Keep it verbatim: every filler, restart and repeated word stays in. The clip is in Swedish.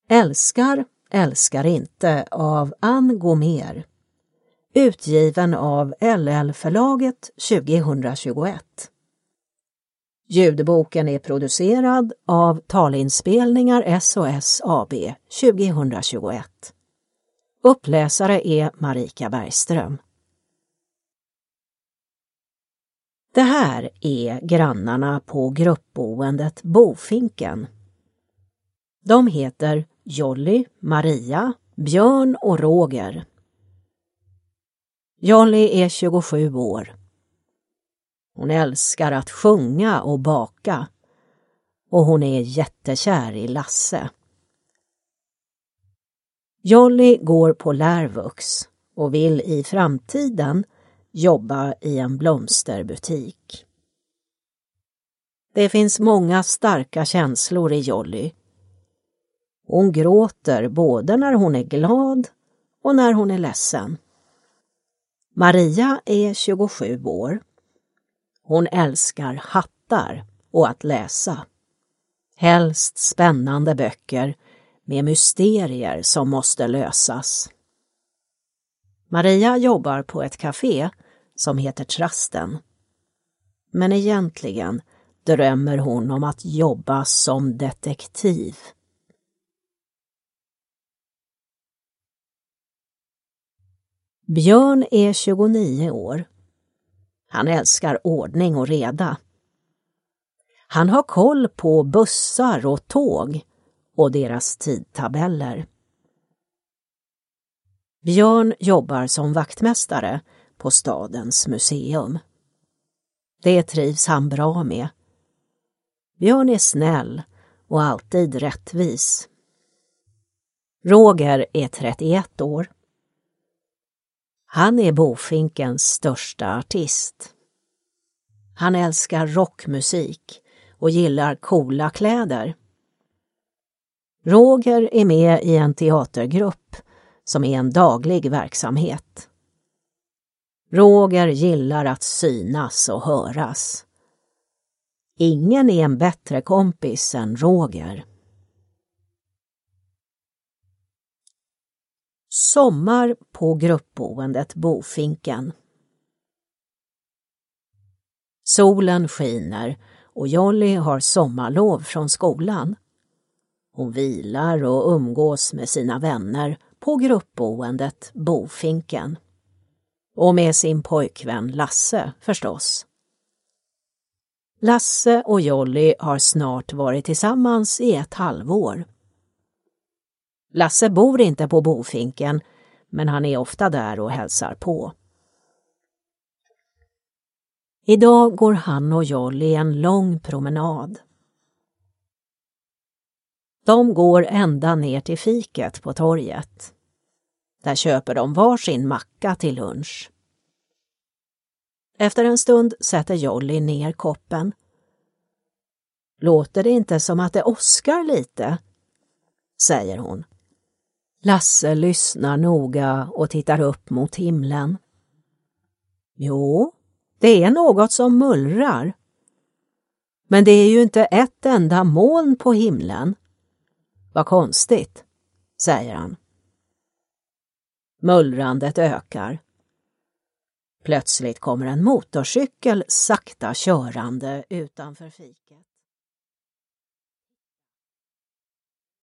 Älskar, älskar inte av Ann Gomér. Utgiven av L L-förlaget tjugohundratjugoett. Ljudboken är producerad av Talinspelningar S O S A B tjugohundratjugoett. Uppläsare är Marika Bergström. Det här är grannarna på gruppboendet Bofinken. De heter Jolly, Maria, Björn och Roger. Jolly är tjugosju år. Hon älskar att sjunga och baka och hon är jättekär i Lasse. Jolly går på lärvux och vill i framtiden jobba i en blomsterbutik. Det finns många starka känslor i Jolly. Hon gråter både när hon är glad och när hon är ledsen. Maria är tjugosju år. Hon älskar hattar och att läsa. Helst spännande böcker med mysterier som måste lösas. Maria jobbar på ett café som heter Trasten. Men egentligen drömmer hon om att jobba som detektiv. Björn är tjugonio år. Han älskar ordning och reda. Han har koll på bussar och tåg och deras tidtabeller. Björn jobbar som vaktmästare på stadens museum. Det trivs han bra med. Björn är snäll och alltid rättvis. Roger är trettioett år. Han är Bofinkens största artist. Han älskar rockmusik och gillar coola kläder. Roger är med i en teatergrupp som är en daglig verksamhet. Roger gillar att synas och höras. Ingen är en bättre kompis än Roger. Sommar på gruppboendet Bofinken. Solen skiner och Jolly har sommarlov från skolan. Hon vilar och umgås med sina vänner på gruppboendet Bofinken. Och med sin pojkvän Lasse förstås. Lasse och Jolly har snart varit tillsammans i ett halvår. Lasse bor inte på Bofinken, men han är ofta där och hälsar på. Idag går han och Jolly en lång promenad. De går ända ner till fiket på torget. Där köper de varsin macka till lunch. Efter en stund sätter Jolly ner koppen. Låter det inte som att det åskar lite? Säger hon. Lasse lyssnar noga och tittar upp mot himlen. Jo, det är något som mullrar. Men det är ju inte ett enda moln på himlen. Vad konstigt, säger han. Mullrandet ökar. Plötsligt kommer en motorcykel sakta körande utanför fiket.